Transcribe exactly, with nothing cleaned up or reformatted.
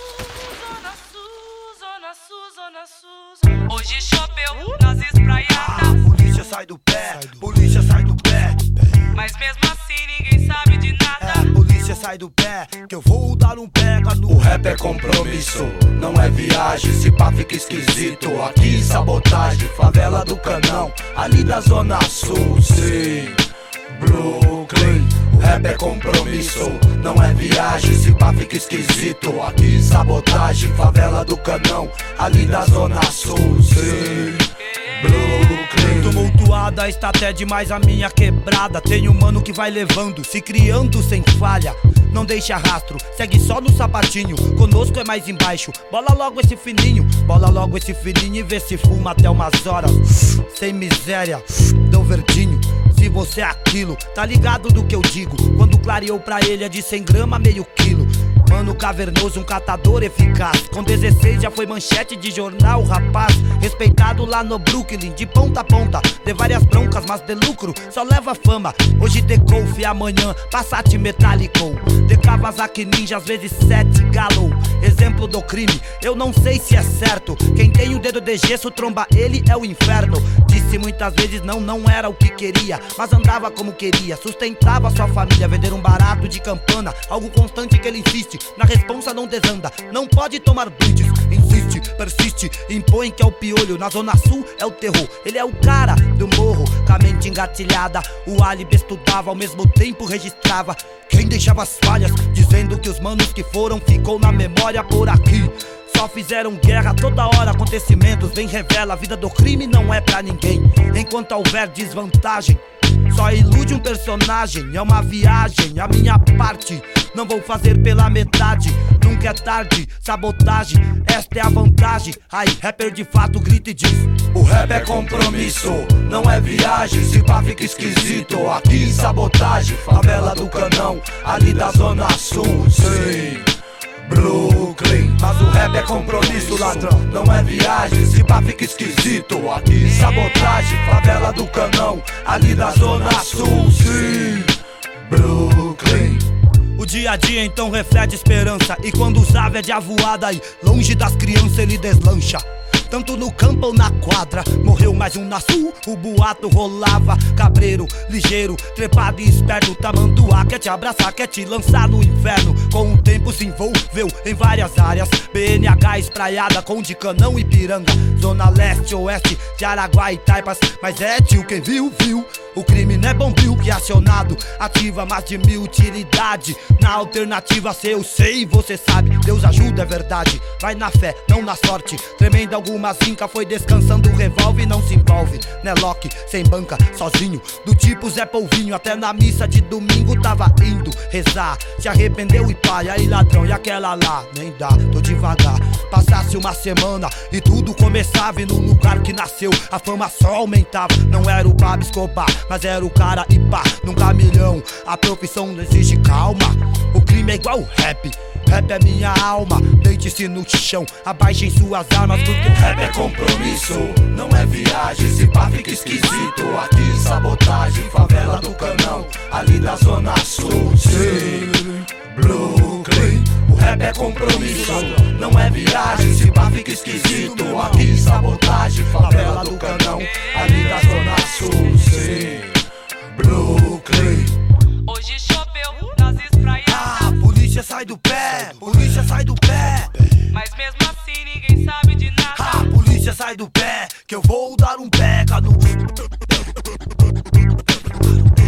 Zona Sul, Zona Sul, Zona Sul. Hoje choveu nas espraiadas. Polícia sai do pé, polícia sai do pé. Mas mesmo assim ninguém sabe de nada. É, polícia sai do pé, que eu vou dar um pega no. O rap é compromisso, não é viagem. Se pá fica esquisito, aqui sabotagem. Favela do Canão, ali da Zona Sul. Sim, Brooklyn. O rap é compromisso, não é viagem. Se pá fica esquisito, aqui sabotagem. Favela do Canão, ali da Zona Sul. Sim, Brooklyn. Tumultuada está até demais a minha quebrada. Tem um mano que vai levando, se criando sem falha. Não deixa rastro, segue só no sapatinho. Conosco é mais embaixo, bola logo esse fininho. Bola logo esse fininho e vê se fuma até umas horas. Sem miséria, deu verdinho. Se você é aquilo, tá ligado do que eu digo. Quando clareou pra ele é de cem gramas, meio quilo. Mano cavernoso, um catador eficaz. Com dezesseis já foi manchete de jornal, rapaz. Respeitado lá no Brooklyn, de ponta a ponta. De várias broncas, mas de lucro, só leva fama. Hoje de Golf, amanhã Passat Metallico. De Kawasaki Ninja, às vezes sete Galo. Exemplo do crime, eu não sei se é certo. Quem tem o dedo de gesso, tromba ele é o inferno. Disse muitas vezes não, não era o que queria, mas andava como queria, sustentava sua família. Vender um barato de campana, algo constante que ele insiste. Na responsa não desanda, não pode tomar brindes. Insiste, persiste, impõe que é o piolho. Na Zona Sul é o terror, ele é o cara do morro. Com a mente engatilhada, o álibi estudava, ao mesmo tempo registrava quem deixava as falhas, dizendo que os manos que foram ficou na memória por aqui. Só fizeram guerra toda hora, acontecimentos vem revela. A vida do crime não é pra ninguém, enquanto houver desvantagem. Só ilude um personagem, é uma viagem. A minha parte não vou fazer pela metade. Nunca é tarde, sabotagem, esta é a vantagem. Aí, rapper de fato grita e diz: o rap é compromisso, não é viagem. Se pá fica esquisito, aqui sabotagem. Favela do Canão, ali da Zona Sul. Sim, Brooklyn. Mas o rap é compromisso, ladrão, não é viagem. Se pá fica esquisito, aqui sabotagem. Favela do Canão, ali da Zona Sul. Sim, Brooklyn. O dia a dia então reflete esperança. E quando os ave é de avoada aí, longe das crianças ele deslancha. Tanto no campo ou na quadra, morreu mais um na sul, o boato rolava. Cabreiro, ligeiro, trepado e esperto. Tamanduá quer te abraçar, quer te lançar no inferno. Com o tempo se envolveu em várias áreas. B N H espraiada com de Canão e Piranga. Zona leste, oeste, de Araguá e Taipas. Mas é tio, quem viu, viu. O crime não é bombril que acionado ativa mais de mil utilidade. Na alternativa se eu sei, você sabe, Deus ajuda, é verdade. Vai na fé, não na sorte. Tremenda alguma zinca, foi descansando o revólver e não se envolve. Né Loki, sem banca, sozinho, do tipo Zé Polvinho. Até na missa de domingo tava indo rezar. Se arrependeu e pai, aí ladrão, e aquela lá? Nem dá, tô devagar. Passasse uma semana e tudo começava. E no lugar que nasceu, a fama só aumentava. Não era o Pablo Escobar, mas era o cara e pá, num caminhão. A profissão não exige calma. O crime é igual rap, rap é minha alma. Deite-se no chão, abaixem suas armas, porque rap é compromisso, não é viagem. Se pá fica esquisito, aqui sabotagem. Favela do Canão, ali da Zona Sul. Sim, Brooklyn. O rap é compromisso, não é viagem. Se pá fica esquisito, aqui sabotagem. Favela do Canão, ali da Zona Sul. Sim, Brooklyn. Hoje choveu nas espraiadas. Ah, polícia sai do pé, polícia sai do pé. Mas mesmo assim ninguém sabe de nada. Ah, polícia sai do pé, que eu vou dar um pega no.